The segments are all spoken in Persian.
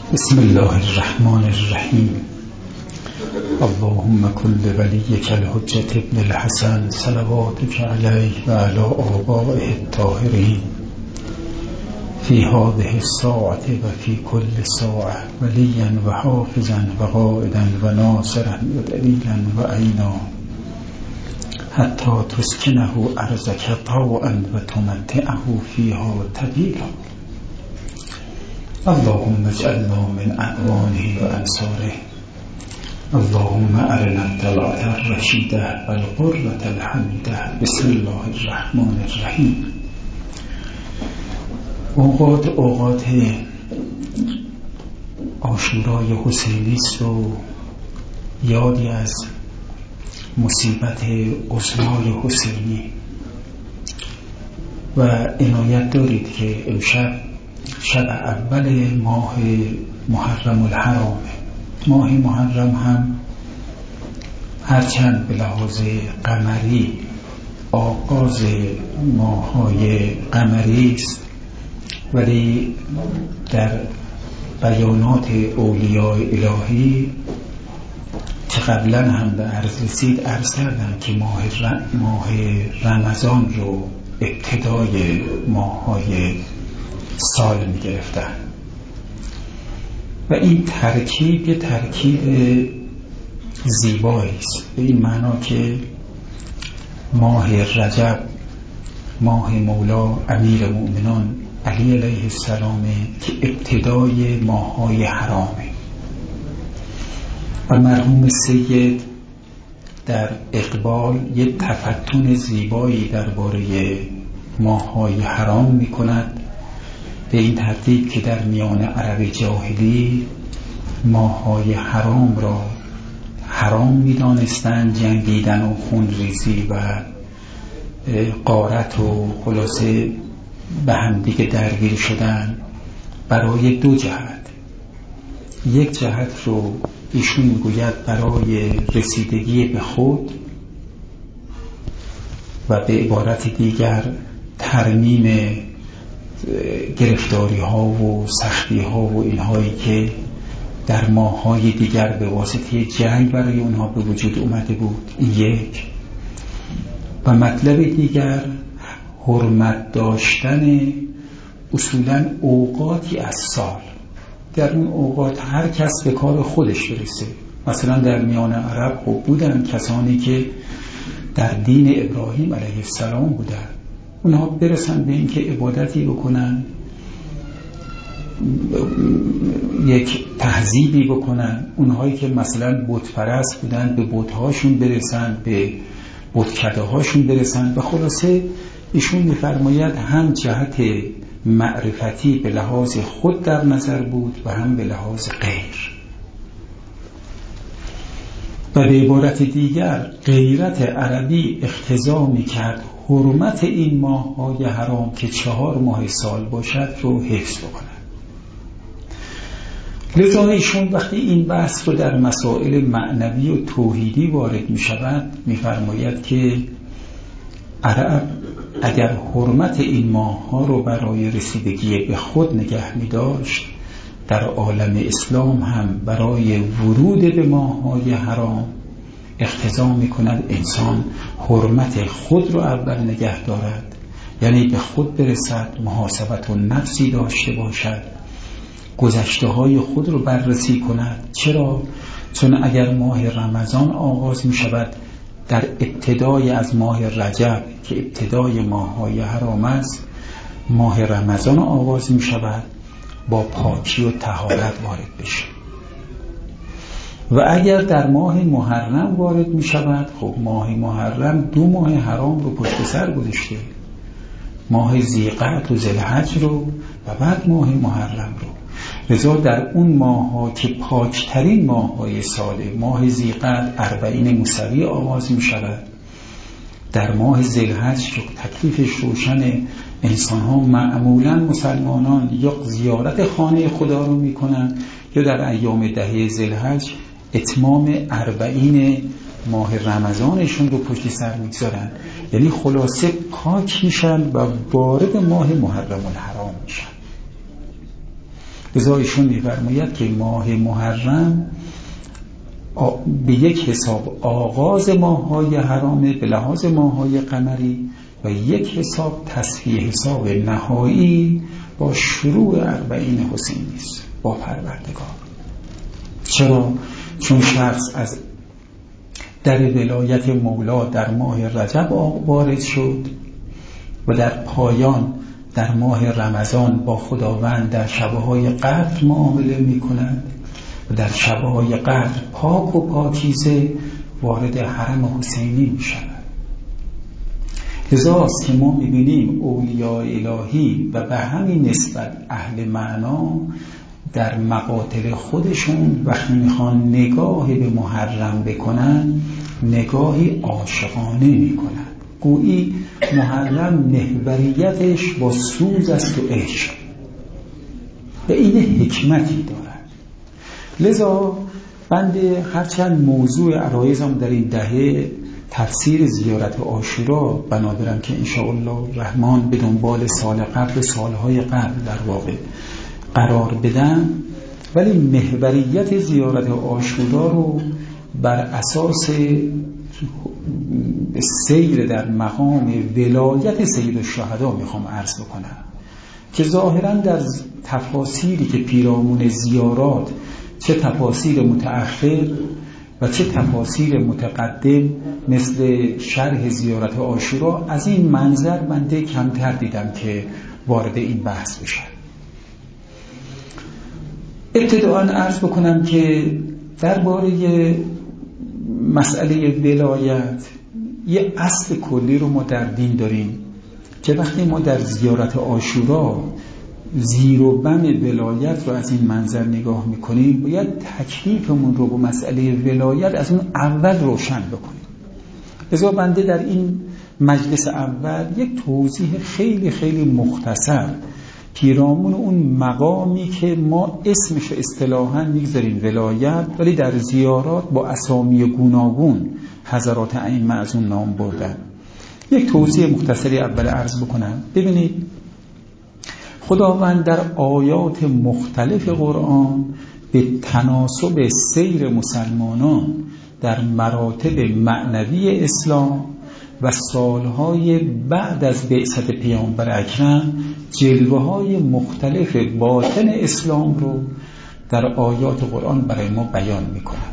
بسم الله الرحمن الرحیم. اللهم کن لولیک الحجة ابن الحسن صلواتک علیه و علی آبائه الطاهرین فی هذه الساعة و فی کل ساعة ولیا و حافظا و قائدا و ناصرا و دلیلا و عینا حتی تسکنه ارضک طوعا و تمتعه فیها طویلا. اللهم اجعلنا من اعوانه و انصاره. اللهم ارنا الطلعة الرشیده و القرة الحمیده. بسم الله الرحمن الرحیم. اوقات عاشورای حسینی است و یادی از مصیبت عظمای حسینی و عنایت دارید که امشب شب اول ماه محرم الحرامه. ماه محرم هم هرچند به لحاظ قمری آغاز ماه‌های قمری است، ولی در بیانات اولیاء الهی که قبلا هم به عرض رسید عرض کردم که ماه رمضان رو ابتدای ماه‌های سال می گرفتن و این ترکیب یه ترکیب زیبایی است، به این معنا که ماه رجب ماه مولا امیر مؤمنان علی علیه السلام که ابتدای ماه‌های حرامه و مرحوم سید در اقبال یه تفتن زیبایی درباره ماه‌های حرام می کند، به این ترتیب که در میان عرب جاهلی ماه‌های حرام را حرام می‌دانستند، جنگیدن و خونریزی و غارت و خلاصه به هم دیگه درگیر شدن برای دو جهت. یک جهت رو ایشون میگوید برای رسیدگی به خود و به عبارت دیگر ترمیم گرفتاری ها و سختی ها و اینهایی که در ماه‌های دیگر به واسطه جنگ برای اونها به وجود اومده بود. این یک. و مطلب دیگر حرمت داشتن اصولاً اوقاتی از سال. در اون اوقات هر کس به کار خودش برسه. مثلا در میان عرب خب بودن کسانی که در دین ابراهیم علیه السلام بودن، اونها برسن به این که عبادتی بکنن، یک تهذیبی بکنن. اونهایی که مثلا بت پرست بودن به بت‌هاشون برسن، به بتکده هاشون برسن. و خلاصه ایشون می‌فرماید هم جهت معرفتی به لحاظ خود در نظر بود و هم به لحاظ غیر. و به عبارت دیگر غیرت عربی اقتضا می‌کرد حرمت این ماه‌های حرام که 4 ماه سال باشد رو حفظ بکنن. لذا ایشون وقتی این بحث رو در مسائل معنوی و توحیدی وارد می‌شود می‌فرماید که عرب اگر حرمت این ماه‌ها رو برای رسیدگی به خود نگه می‌داشت، در عالم اسلام هم برای ورود به ماه‌های حرام اقتضا می‌کند انسان حرمت خود رو اول نگه دارد، یعنی به خود برسد، محاسبت و نفسی داشته باشد، گذشته‌های خود رو بررسی کند. چرا؟ چون اگر ماه رمضان آغاز می‌شود در ابتدای از ماه رجب که ابتدای ماه‌های حرام است، ماه رمضان آغاز می‌شود با پاکی و طهارت وارد بشه. و اگر در ماه محرم وارد می شود، خب ماه محرم 2 ماه حرام رو پشت سر گذاشته، ماه ذی‌قعد و ذوالحج رو و بعد ماه محرم رو. لذا در اون ماه ها که پاکترین ماه های ساله، ماه ذی‌قعد 40 موسوی آغاز می شود، در ماه ذوالحج که تکلیفش روشن، انسان ها معمولا مسلمانان یا زیارت خانه خدا رو می کنن یا در ایام 10 ذوالحج اتمام 40 ماه رمضانشون رو پشت سر میگذارن. یعنی خلاصه پاک میشن و وارد ماه محرم الحرام میشن. لذا ایشون می‌فرماید که ماه محرم به یک حساب آغاز ماه‌های حرامه به لحاظ ماه‌های قمری و یک حساب تصفیه حساب نهایی با شروع 40 حسینی است با پروردگار. چرا؟ چون شخص از در ولایت مولا در ماه رجب وارد شد و در پایان در ماه رمضان با خداوند در شب‌های قدر معامله می‌کند و در شب‌های قدر پاک و پاکیزه وارد حرم حسینی می‌شود. لذاست که ما می‌بینیم اولیاء الهی و به همین نسبت اهل معنا در مقاتل خودشون وقتی میخوان نگاه به محرم بکنن نگاهی عاشقانه میکنن، گویی محرم محوریتش با سوز است و عشق و این حکمتی دارد. لذا بنده هرچند موضوع عرایزم در این دهه تفسیر زیارت عاشورا بنابرم که انشاءالله الرحمن به دنبال سال قبل سالهای قبل در واقع قرار بدم، ولی محوریت زیارت عاشورا رو بر اساس سیر در مقام ولایت سید الشهدا میخوام عرض بکنم که ظاهرا در تفاسیری که پیرامون زیارات چه تفاسیر متأخر و چه تفاسیر متقدم مثل شرح زیارت عاشورا از این منظر بنده کمتر دیدم که وارد این بحث بشن. ابتداءً عرض بکنم که درباره مسئله ولایت یه اصل کلی رو ما در دین داریم که وقتی ما در زیارت عاشورا زیر و بم ولایت رو از این منظر نگاه میکنیم باید تکلیفمون رو با مسئله ولایت از اون اول روشن بکنیم. لذا بنده در این مجلس اول یک توضیح خیلی خیلی مختصر پیرامون اون مقامی که ما اسمش اصطلاحاً میگذاریم ولایت ولی در زیارات با اسامی گوناگون حضرات ائمه از اون نام بردن یک توضیح مختصری اول عرض بکنم. ببینید خداوند در آیات مختلف قرآن به تناسب سیر مسلمانان در مراتب معنوی اسلام و سالهای بعد از بعثت پیامبر اکرم جلوه‌های مختلف باطن اسلام رو در آیات قرآن برای ما بیان می‌کند.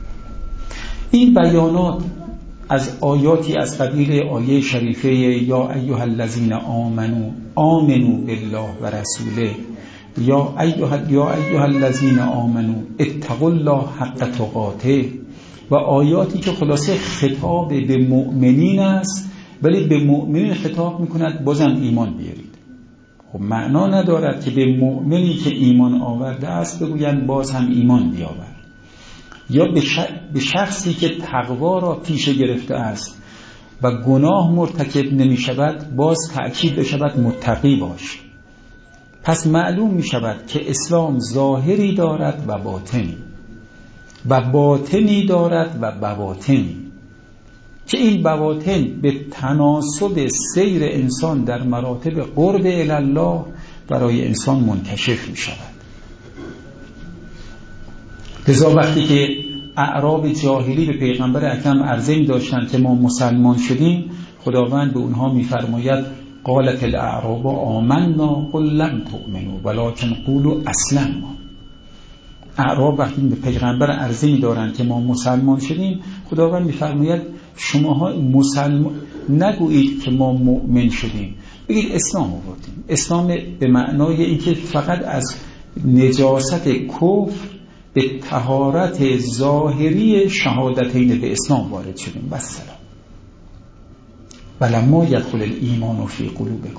این بیانات از آیاتی از قبیل آیه شریفه یا ایها الذین آمنوا بالله و رسوله یا ایها الذین آمنوا اتقوا الله حق تقاته و آیاتی که خلاصه خطاب به مؤمنین است ولی به مؤمنین خطاب میکند بازم ایمان بیارید. خب معنا ندارد که به مؤمنی که ایمان آورده است بگویند باز هم ایمان بیاور، یا به شخصی که تقوا را پیش گرفته است و گناه مرتکب نمی شود باز تأکید بشود متقی باش. پس معلوم می شود که اسلام ظاهری دارد و باطنی و باطنی دارد و بواطنی که این بواطن به تناسب سیر انسان در مراتب قرب الله برای انسان منکشف می شود. لذا وقتی که اعراب جاهلی به پیغمبر اکرم عرضه می داشتند که ما مسلمان شدیم خداوند به اونها می فرماید قالت الاعراب آمنا قل لم تؤمنوا ولكن قولوا اسلمنا. اعراب وقتی به پیغمبر عرضه می دارند که ما مسلمان شدیم خداوند می فرماید شماها مسلمان نگویید که ما مؤمن شدیم، بگید اسلام آوردیم. اسلام به معنای اینکه فقط از نجاست کفر به طهارت ظاهری شهادتین به اسلام وارد شدیم و سلام. ولما یدخل الایمان فی قلوبکم.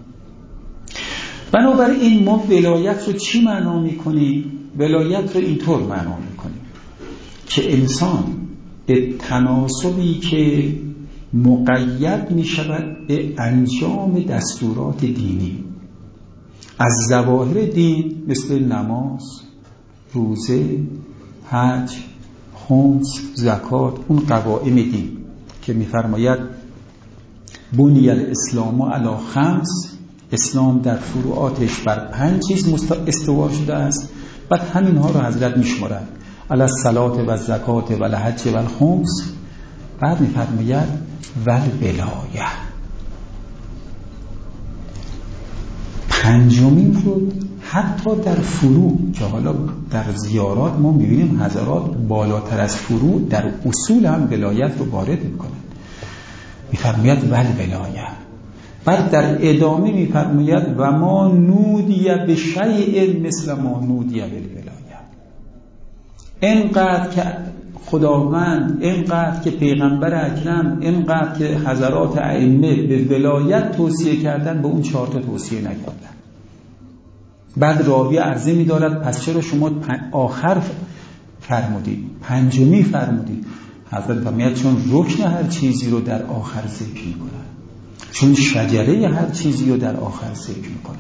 بنابراین ما ولایت رو چی معنا میکنیم؟ ولایت رو اینطور معنا میکنیم که انسان به تناسبی که مقید میشود به انجام دستورات دینی از ظواهر دین مثل نماز، روزه، حج، خمس، زکات، اون قوائم دین که میفرماید بنی الاسلام علی خمس اسلام در فروعاتش بر 5 چیز استوا شده است. بعد همینها رو حضرت میشمارد: علی الصلاة و الزکات و الحج و الخمس. بعد میفرماید و الولایه. 5مین رو حتی در فروع که حالا در زیارات ما میبینیم حضرات بالاتر از فروع در اصول هم ولایت رو وارد میکنن. میفرماید و الولایه. بعد در ادامه میفرماید و ما نودی بشیء مثل ما نودی بالولایه. اینقدر که خداوند، اینقدر که پیغمبر اکرم، اینقدر که حضرات ائمه به ولایت توصیه کردن، به اون 4 توصیه نکردن. بعد راوی عرضه می‌دارد پس چرا شما آخر فرمودید، 5می فرمودید؟ حضرت فرمود چون رکن هر چیزی رو در آخر ذکر می‌کنن، چون شجره هر چیزی رو در آخر ذکر می‌کنن.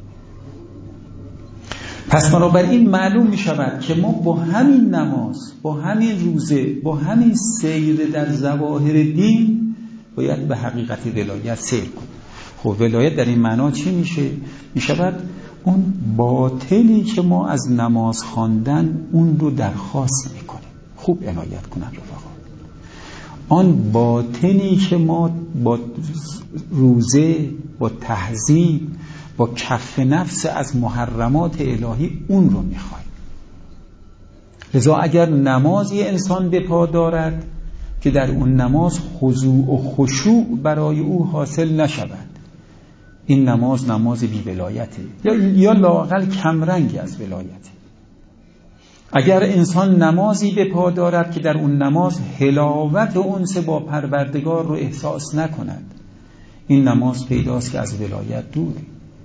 پس بنابراین معلوم می شود که ما با همین نماز، با همین روزه، با همین سیر در ظواهر دین باید به حقیقت ولایت سیر کنیم. خب ولایت در این معنا چی میشه؟ می شود اون باطنی که ما از نماز خواندن اون رو درخواست میکنیم. خوب عنایت کنن رفقا. آن باطنی که ما با روزه، با تهذیب، با کف نفس از محرمات الهی اون رو میخوایم. لذا اگر نمازی انسان به پا دارد که در اون نماز خضوع و خشوع برای او حاصل نشود، این نماز بی ولایته یا لااقل کمرنگی از ولایته. اگر انسان نمازی به پا دارد که در اون نماز حلاوت انس با پروردگار رو احساس نکند، این نماز پیداست که از ولایت دوره.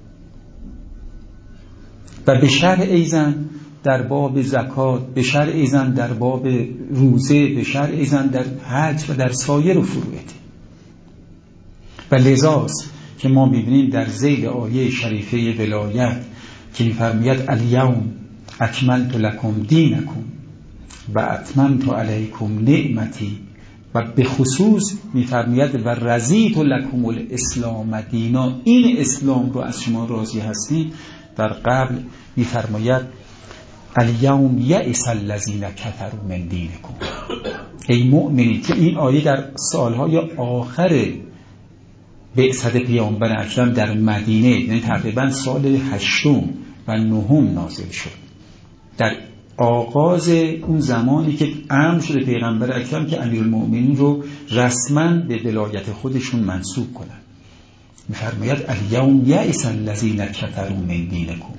و به شرع ایزن در باب زکات، به شرع ایزن در باب روزه، به شرع ایزن در حج و در سایر فروعات. و لذاست که ما می‌بینیم در ذیل آیه شریفه ولایت که می‌فرماید الیوم اکملت لکم دینکم و اتممت علیکم نعمتی، و به خصوص می‌فرماید و رضیت لکم الاسلام دینا، این اسلام رو از شما راضی هستیم. در قبل می‌فرماید الیوم یئس الذین کفروا من دینکم. ای مؤمنین، که این آیه در سالهای آخر بعثت پیامبر اکرم در مدینه، یعنی تقریبا سال 8 و 9 نازل شد، در آغاز اون زمانی که امر شده پیغمبر اکرم که امیرالمؤمنین رو رسما به ولایت خودشون منصوب کنن. می‌فرماید الیوم یئس الذین کفروا من دینکم.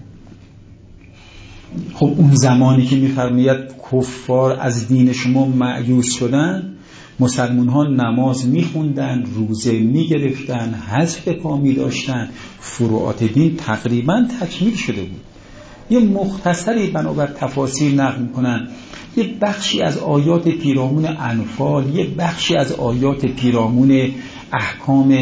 خب اون زمانی که می‌فرماید کفار از دین شما مایوس شدن، مسلمان ها نماز می‌خوندن، روزه می‌گرفتن، حج به پا می‌داشتن، فروعات دین تقریبا تکمیل شده بود. یه مختصری بنابر تفاسیر نقل می‌کنن، یه بخشی از آیات پیرامون انفال، یه بخشی از آیات پیرامون احکام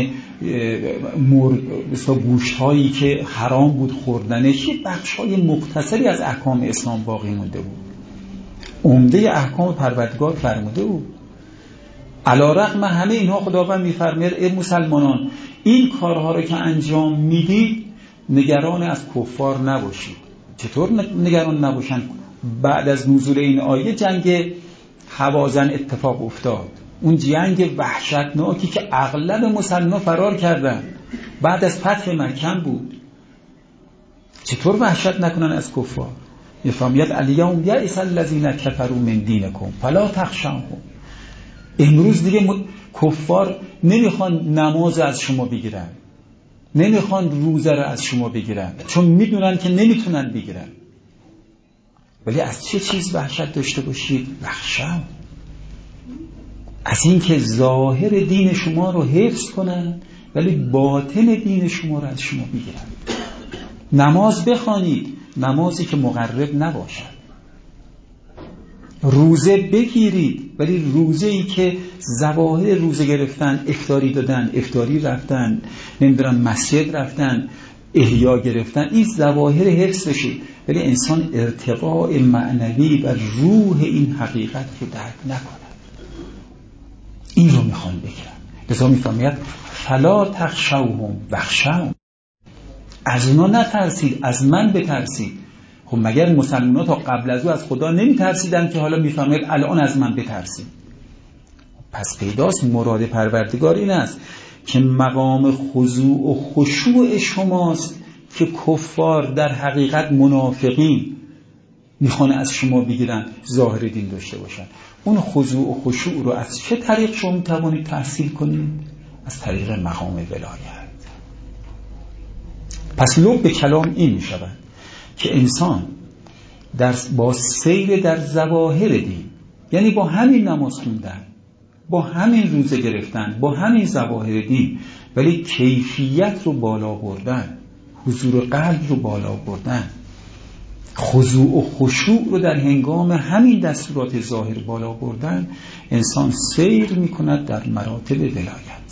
گوشت‌هایی که حرام بود خوردنش، یه بخش‌های مختصری از احکام اسلام باقی مونده بود. عمده احکام پروردگار فرموده بود. علی‌رغم همه اینها خداوند می‌فرماید ای مسلمانان، این کارها رو که انجام میدید نگران از کفار نباشید. چطور نگران نباشن؟ بعد از نزول این آیه جنگ هوازن اتفاق افتاد، اون جنگ وحشتناکی که اغلب مسلمان‌ها فرار کردن بعد از فتح مکه بود. چطور وحشت نکنن از کفار؟ میفرماید الیوم یئس الذین کفروا من دینکم فلا تخشوهم. امروز دیگه کفار نمیخوان نماز از شما بگیرن، نمیخوان روزه رو از شما بگیرن، چون میدونن که نمیتونن بگیرن. ولی از چه چیز وحشت داشته باشید؟ وحشت از این که ظاهر دین شما رو حفظ کنن ولی باطن دین شما رو از شما بگیرن. نماز بخوانید، نمازی که مقرب نباشد. روزه بگیرید ولی روزه‌ای که ظواهر روزه گرفتن، افطاری دادن، افطاری رفتن، نمیدونم مسجد رفتن، احیا گرفتن، این ظواهر حفظ بشه، ولی انسان ارتقاء معنوی و روح این حقیقت رو درک نکنه. این رو میخوان بگیرن. لذا میفرماید فلا تخشوهم واخشون. از اونا نترسید، از من بترسید. خب مگر مسلمان‌ها تا قبل از او از خدا نمیترسیدن که حالا میفهمید الان از من بترسید؟ پس پیداست مراد پروردگار این است که مقام خضوع و خشوع شماست که کفار در حقیقت منافقین میخوان از شما بگیرن ظاهر دین داشته باشن. اون خضوع و خشوع رو از چه طریق شما میتوانید تحصیل کنید؟ از طریق مقام ولایت. پس لب به کلام این میشود که انسان با سیر در ظواهر دین، یعنی با همین نماز خوندن، با همین روزه گرفتن، با همین ظواهر دین، ولی کیفیت رو بالا بردن، حضور قلب رو بالا بردن، خضوع و خشوع رو در هنگام همین دستورات ظاهر بالا بردن، انسان سیر میکند در مراتب ولایت.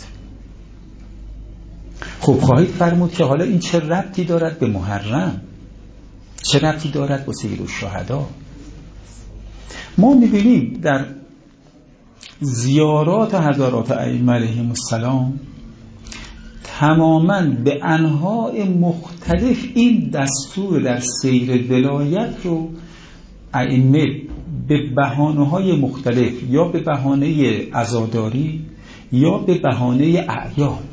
خب خواهید فرمود که حالا این چه ربطی دارد به محرم؟ چه ربطی دارد با سید الشهدا؟ ما میبینیم در زیارات حضرات ائمه علیهم السلام تماماً به انواع مختلف این دستور در سیر ولایت رو ائمه به بهانه‌های مختلف، یا به بهانه عزاداری یا به بهانه اعیاد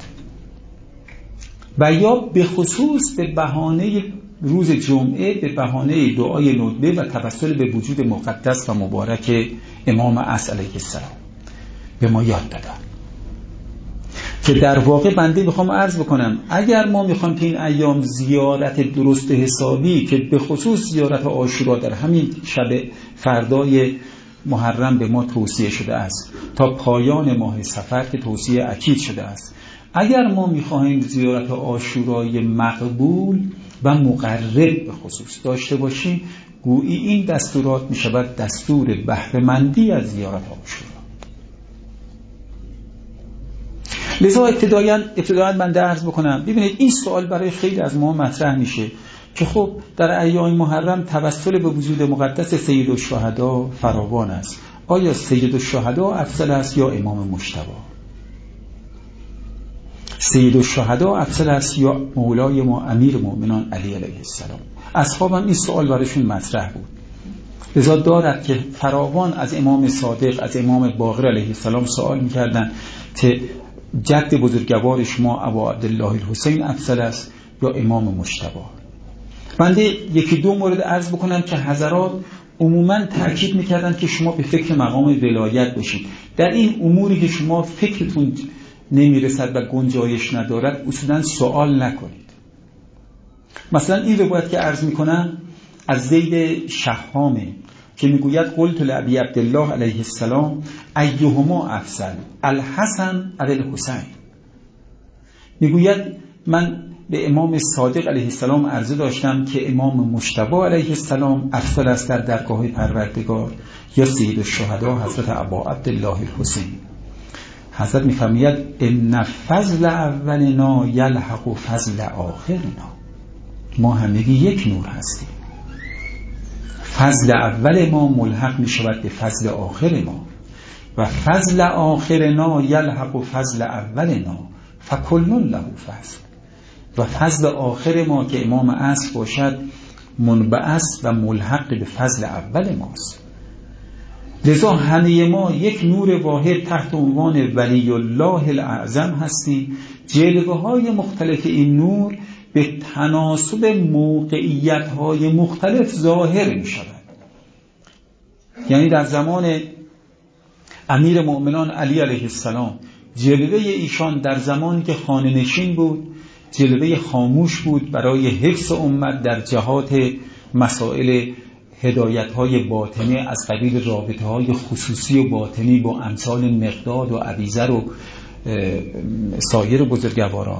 و یا به خصوص به بهانه روز جمعه، به بهانه دعای ندبه و توسل به وجود مقدس و مبارک امام عصر علیه السلام به ما یاد دادن. که در واقع بنده میخوام عرض بکنم اگر ما میخوام که این ایام زیارت درست حسابی، که به خصوص زیارت عاشورا در همین شب فردای محرم به ما توصیه شده است تا پایان ماه صفر که توصیه اکید شده است، اگر ما میخواهیم زیارت عاشورای مقبول و مقرب به خصوص داشته باشیم، گویی این دستورات میشود دستور بهره‌مندی از زیارت عاشورا. لذا ابتداً من عرض بکنم، ببینید این سوال برای خیلی از ما مطرح میشه که خب در ایام محرم توسل به وجود مقدس سید الشهدا فراوان است، آیا سید الشهدا افضل است یا امام مجتبی؟ سید الشهدا افضل است یا مولای ما امیر مؤمنان علی علیه السلام؟ اصحابم این سوال برایشون مطرح بود. لذا دارد که فراوان از امام صادق، از امام باقر علیه السلام سوال میکردن که جد بزرگوار شما ابا عبدالله الحسین افضل است یا امام مجتبی؟ بنده یکی دو مورد عرض بکنم که حضرات عموما تأکید میکردن که شما به فکر مقام ولایت باشید. در این اموری که شما فکرتون نمیرسد و گنجایش ندارد اصولا سوال نکنید. مثلا این روایت که عرض میکنم از زید شهامه که میگوید قلت لابی عبدالله علیه السلام ایهما افضل الحسن او الحسین. میگوید من به امام صادق علیه السلام عرضه داشتم که امام مجتبی علیه السلام افضل است در درگاه پروردگار یا سید الشهدا حضرت ابا عبدالله الحسین. حضرت میفرماید ان فضل اولنا یلحق فضل آخرنا. ما همگی یک نور هستیم، فضل اول ما ملحق می شود به فضل آخر ما و فضل آخرنا یلحق فضل اولنا فکلن له فضل. و فضل آخر ما که امام عصر باشد منبعث و ملحق به فضل اول ماست. لذا همه ما یک نور واحد تحت عنوان ولی الله الاعظم هستیم. جلوه های مختلف این نور به تناسب موقعیت های مختلف ظاهر می شود. یعنی در زمان امیر مؤمنان علی علیه السلام جلوه ایشان در زمانی که خانه نشین بود جلوه خاموش بود برای حفظ امت در جهات مسائل هدایت‌های باطنی از قبیل رابطه‌های خصوصی و باطنی با امثال مقداد و ابیذر و سایر بزرگواران.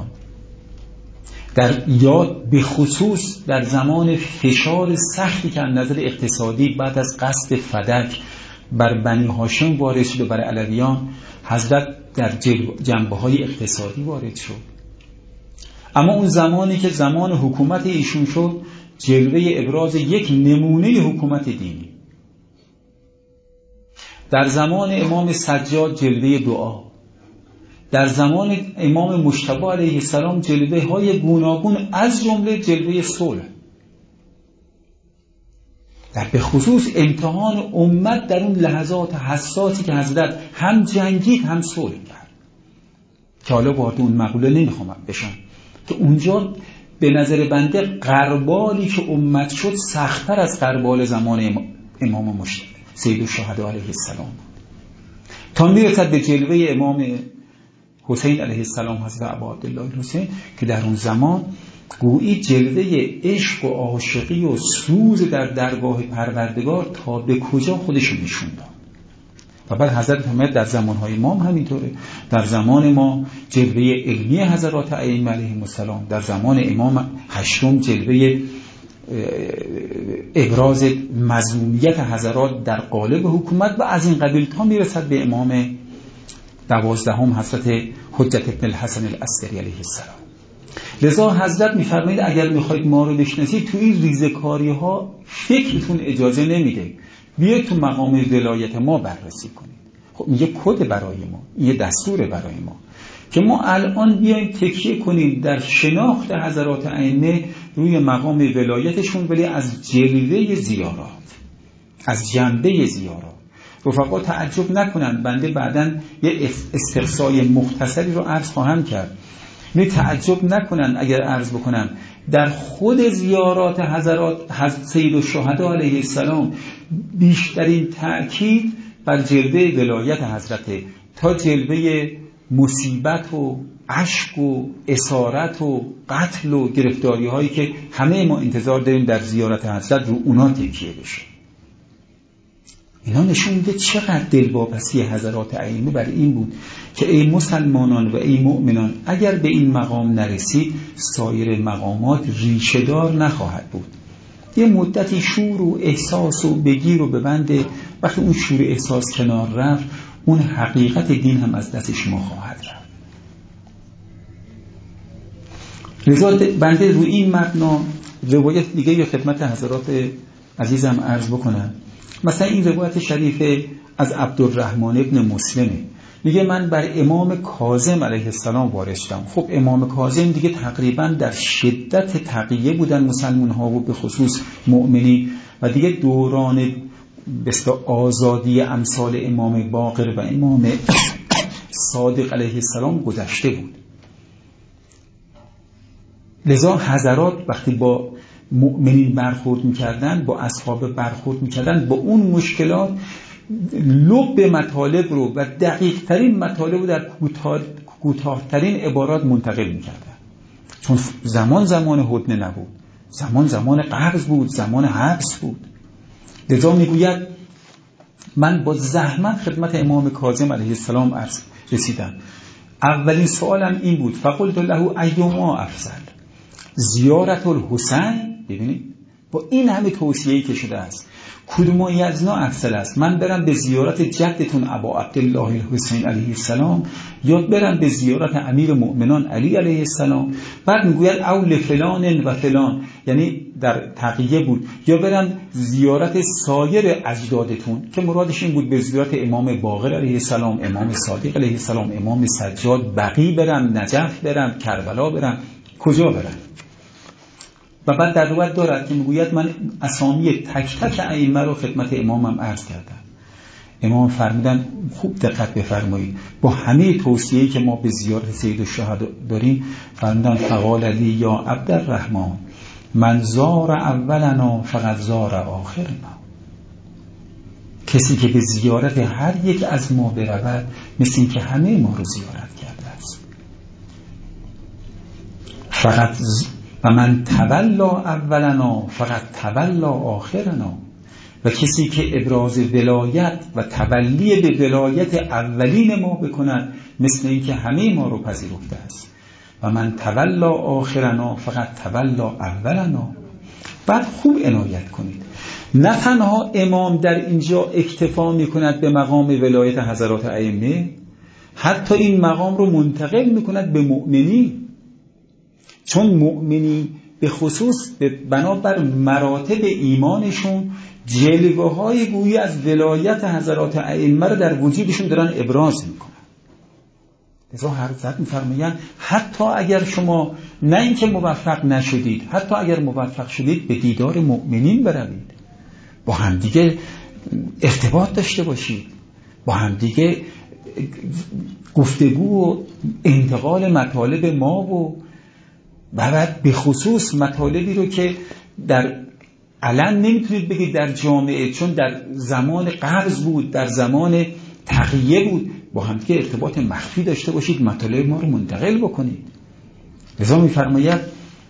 در یاد به خصوص در زمان فشار سختی که از نظر اقتصادی بعد از قصد فدک بر بنی هاشم وارد شد و بر علویان، حضرت در جنبه‌های اقتصادی وارد شد. اما اون زمانی که زمان حکومت ایشون شد جلوه ابراز یک نمونه حکومت دینی. در زمان امام سجاد جلوه دعا، در زمان امام مجتبی علیه السلام جلوه های گوناگون از جمله جلوه صلح به خصوص امتحان امت در اون لحظات حساسی که حضرت هم جنگید هم صلح کرد که حالا وارد اون مقوله نمیخوام بشم که اونجا به نظر بنده غربالی که امت شد سخت‌تر از غربال زمان امام مجتبی سید الشهدا علیه السلام تا میرسد به جلوه امام حسین علیه السلام حضرت ابا عبدالله حسین که در اون زمان گویی جلوه عشق و عاشقی و سوز در درگاه پروردگار تا به کجا خودشو نشون داد. و بعد حضرت محمد در زمانهای ما هم همینطوره. در زمان ما جلوه علمی حضرات ائمه علیهم السلام، در زمان امام هشتم جلوه ابراز مظلومیت حضرات در قالب حکومت و از این قبیل تا میرسد به امام 12 حضرت حجت ابن الحسن العسکری علیه السلام. لذا حضرت میفرمایید اگر میخواید ما رو بشناسید تو این ریزکاری ها فکرتون اجازه نمیده، بیاید تو مقام ولایت ما بررسی کنید. خب این یه کد برای ما، یه دستور برای ما که ما الان بیایم تکیه کنیم در شناخت حضرات ائمه روی مقام ولایتشون، ولی از جلوه زیارات، از جنبه زیارات. رفقا تعجب نکنن، بنده بعداً یه استقصای مختصری رو عرض خواهم کرد. تعجب نکنن اگر عرض بکنم در خود زیارات حضرات سید الشهدا علیه السلام بیشترین تأکید بر جلوه ولایت حضرت تا جلوه مصیبت و اشک و اسارت و قتل و گرفتاری هایی که همه ما انتظار داریم در زیارت حضرت رو اونا تکیه بشه. اینا نشون میده چقدر دلواپسی حضرات ائمه بر این بود که ای مسلمانان و ای مؤمنان اگر به این مقام نرسید سایر مقامات ریشه‌دار نخواهد بود. یه مدتی شور و احساس و بگیر و ببنده، وقتی اون شور احساس کنار رفت اون حقیقت دین هم از دست شما خواهد رفت. لذا بنده روی این مبنا روایت دیگه یا خدمت حضرات عزیزم عرض بکنم. مثلا این روایت شریف از عبدالرحمن ابن مسلمه، میگه من بر امام کاظم علیه السلام وارد شدم. خب امام کاظم دیگه تقریبا در شدت تقیه بودن مسلمان ها و به خصوص مؤمنی و دیگه دوران بسیار آزادی امثال امام باقر و امام صادق علیه السلام گذشته بود. لذا حضرات وقتی با مؤمنین برخورد میکردن، با اصحاب برخورد میکردن، با اون مشکلات لب مطالب رو و دقیق ترین مطالب رو در کوتاه‌ترین عبارات منتقل میکردن. چون زمان هدنه نبود، زمان قبض بود، زمان حبس بود. لذا میگوید من با زحمت خدمت امام کاظم علیه السلام رسیدم. اولین سوالم این بود فقلت له ایما افضل زیارت الحسین. ببینید با این همه توصیه‌ای که شده است کدوم از اینا افضل است؟ من برم به زیارت جدتون ابا عبدالله الحسین علیه السلام یا برم به زیارت امیر مؤمنان علی علیه السلام؟ بعد میگوید اول فلان و فلان، یعنی در تقیه بود، یا برم زیارت سایر اجدادتون که مرادش این بود به زیارت امام باقر علیه السلام، امام صادق علیه السلام، امام سجاد، بقیع برم، نجف برم، کربلا برم، کجا برم؟ و بعد در روایت دارد که میگوید من اسامی تک تک ائمه رو خدمت امامم عرض کردم. امام فرمودن خوب دقت بفرمایید، با همه توصیه‌ای که ما به زیارت سید الشهدا داریم، فرمودن فقال علی یا عبدالرحمن من زار اولنا فقط زار آخرنا. کسی که به زیارت هر یک از ما برود مثل این که همه ما رو زیارت کرده است. فقط و من تولا اولنا فقط تولا آخرنا. و کسی که ابراز ولایت و تولی به ولایت اولین ما بکند مثل این که همه ما رو پذیرفته است. و من تولا آخرنا فقط تولا اولنا. بعد خوب عنایت کنید، نه تنها امام در اینجا اکتفا میکند به مقام ولایت حضرات ائمه، حتی این مقام رو منتقل میکند به مؤمنی. چون مؤمنی به خصوص بنابر مراتب ایمانشون جلوه های گویی از ولایت حضرات ائمه رو در وجودشون دارن ابراز میکنن. لذا حضرت می‌فرمایند حتی اگر شما نه اینکه موفق نشدید، حتی اگر موفق شدید به دیدار مؤمنین بروید، با همدیگه ارتباط داشته باشید، با همدیگه گفتگو و انتقال مطالب ما و بعد به خصوص مطالبی رو که در علن نمیتونید بگید در جامعه، چون در زمان قبض بود، در زمان تقیه بود، با همدیگه ارتباط مخفی داشته باشید، مطالب ما رو منتقل بکنید. لذا میفرماید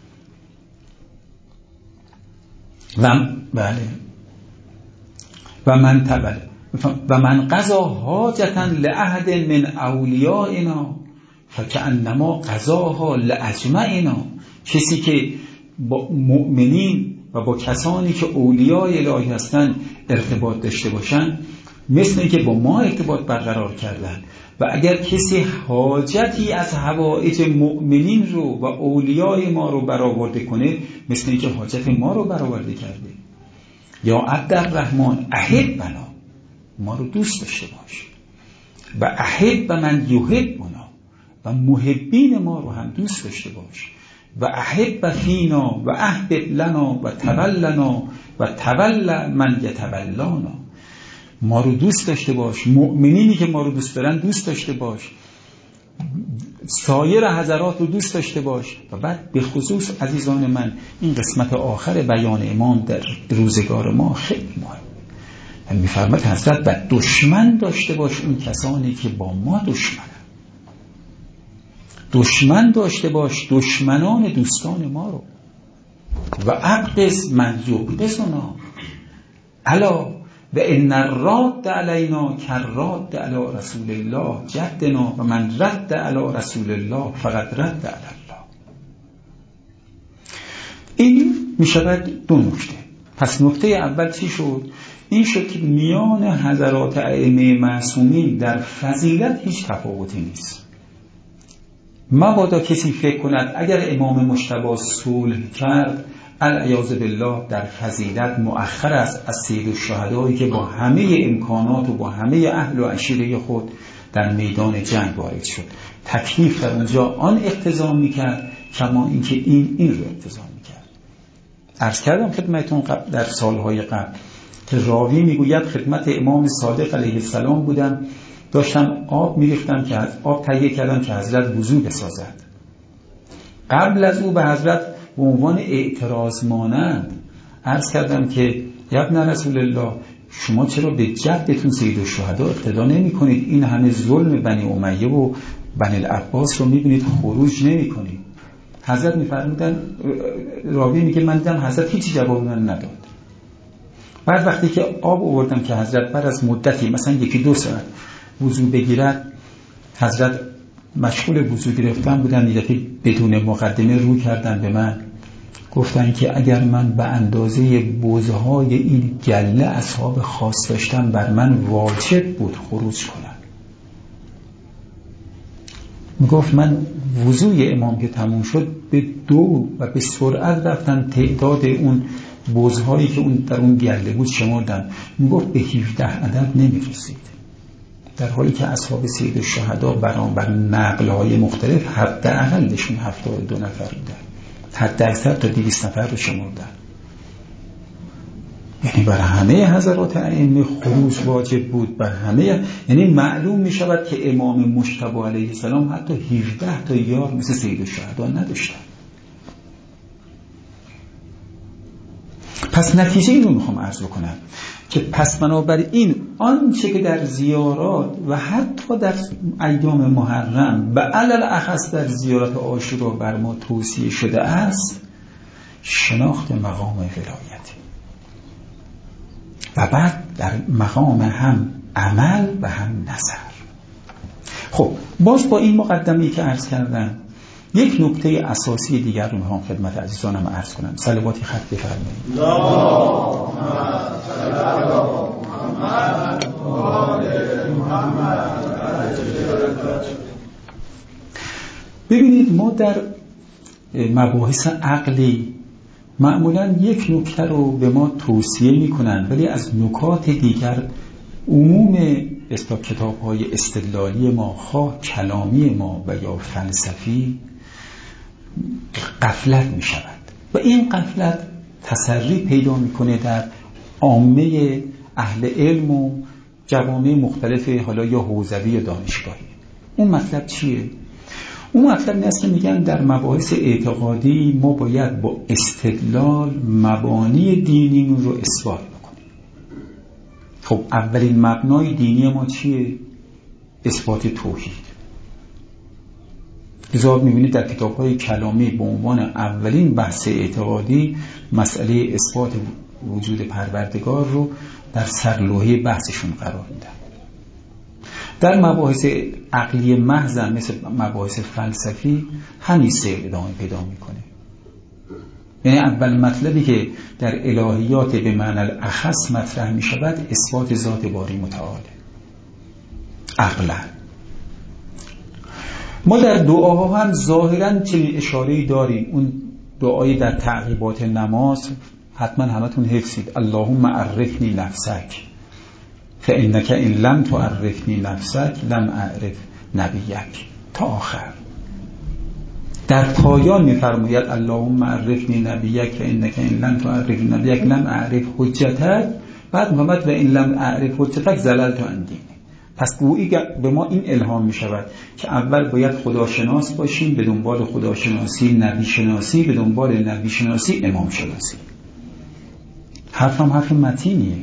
و من قضا حاجتا لأحد من اولیائنا فکأنما قضاها لأجمعنا. کسی که با مؤمنین و با کسانی که اولیای الهی هستند ارتباط داشته باشند، مثل اینکه با ما ارتباط برقرار کردن. و اگر کسی حاجتی از حوائج مؤمنین رو و اولیای ما رو برآورده کنه، مثل اینکه حاجت ما رو برآورده کرده. یا عبدالرحمن احبنا، ما رو دوست داشته باش، و احب من یحبنا، و محبین ما رو هم دوست داشته باش، و احب فینا و احبب لنا و تولنا و تول من یتولانا. ما رو دوست داشته باش، مؤمنینی که ما رو دوست دارن دوست داشته باش، سایر حضرات رو دوست داشته باش. و بعد به خصوص عزیزان من، این قسمت آخر بیان امام در روزگار ما خیلی مهم. می‌فرماید حضرت و دشمن داشته باش اون کسانی که با ما دشمن داشته باش دشمنان دوستان ما رو. و ابغض من یبغضنا الا و ان الراد علینا کراد علی رسول الله جدنا و من رد علی رسول الله فقد رد علی الله. این میشود دو نکته. پس نکته اول چی شد؟ این شد که میان حضرات ائمه معصومین در فضیلت هیچ تفاوتی نیست. مبادا کسی فکر کند اگر امام مجتبی صلح کرد العیاذ بالله در فضیلت مؤخر است از سید الشهدایی که با همه امکانات و با همه اهل و عشیره خود در میدان جنگ وارد شد. تکلیف در اونجا آن اقتضا میکرد کما اینکه این رو اقتضا میکرد. عرض کردم خدمتون در سالهای قبل که راوی میگوید خدمت امام صادق علیه السلام بودم، داشتم آب میریختم که آب تهیه کردم که حضرت وضو بسازد. قبل از او به حضرت به عنوان اعتراض مانند عرض کردم که یا ابن رسول الله، شما چرا به جدتون سید الشهدا اقتدا نمی کنید؟ این همه ظلم بنی امیه و بنی العباس رو میبینید خروج نمی کنید. حضرت میفرمودن، راوی میگه من دیدم حضرت هیچ جواب من نداد. بعد وقتی که آب آوردم که حضرت بعد از مدتی مثلا 1-2 ساعت وضو بگیرد، حضرت مشغول وضو گرفتن بودن، یه دفعه بدون مقدمه رو کردن به من، گفتن که اگر من به اندازه بوزهای این گله اصحاب خاص داشتم بر من واجب بود خروج کنم. میگفت من وضوی امام که تموم شد به 2 و به سرعت رفتم تعداد اون بوزهایی که اون در اون گله بود شمردم، میگفت به 17 عدد نمیرسید، در حالی که اصحاب سید الشهدا بر نقل‌های مختلف حداقلشون 72 نفر بودن، حد اکثر تا 200 نفر رو شمردن. یعنی بر همه حضرات ائمه خروج واجب بود، بر همه. یعنی معلوم می شود که امام مجتبی علیه السلام حتی 17 تا یار مثل سید الشهدا نداشتن. پس نتیجه اینو میخوام عرض بکنم که پس بنابراین آنچه که در زیارات و حتی در ایام محرم به علل اخص در زیارت عاشورا بر ما توصیه شده است، شناخت مقام ولایت و بعد در مقام هم عمل و هم نظر. خب باز با این مقدمه‌ای که عرض کردم یک نکته اساسی دیگر رو میخوام خدمت عزیزانم عرض کنم. صلواتی خط بفرمایید. ببینید ما در مباحث عقلی معمولا یک نکته رو به ما توصیه میکنن ولی از نکات دیگر عموم کتاب‌های استدلالی ما، خواه کلامی ما و یا فلسفی، غفلت می شود و این غفلت تسری پیدا میکنه در عامه اهل علم و جوامع مختلف، حالا یا حوزوی یا دانشگاهی. اون مطلب چیه؟ اون مطلب این است که میگن در مباحث اعتقادی ما باید با استدلال مبانی دینیمون رو اثبات بکنیم. خب اولین مبنای دینی ما چیه؟ اثبات توحید. لذا می‌بینید در کتاب‌های کلامی به عنوان اولین بحث اعتقادی مسئله اثبات وجود پروردگار رو در سرلوحه بحثشون قرار میدن. در مباحث عقلی محض مثل مباحث فلسفی همین سیر ادامه پیدا میکنه. یعنی اول مطلبی که در الهیات به معنی الاخص مطرح میشود اثبات ذات باری متعاله عقلا. ما در دعاها هم ظاهراً چنین اشاره‌ای داریم. اون دعای در تعقیبات نماز حتما همتون حفظید: اللهم عرفنی نفسک فانک ان لم تعرفنی نفسک لم اعرف نبیک تا آخر. در پایان می‌فرماید اللهم عرفنی نبیک فانک ان لم تعرفنی نبیک لم اعرف حجتک. بعد محمد و ان لم اعرف حجتک زللت عن دینک. پس گویی به ما این الهام می شود که اول باید خداشناس باشیم، به دنبال خداشناسی نبی شناسی، به دنبال نبی شناسی امام شناسی. حرفم حرف متینیه،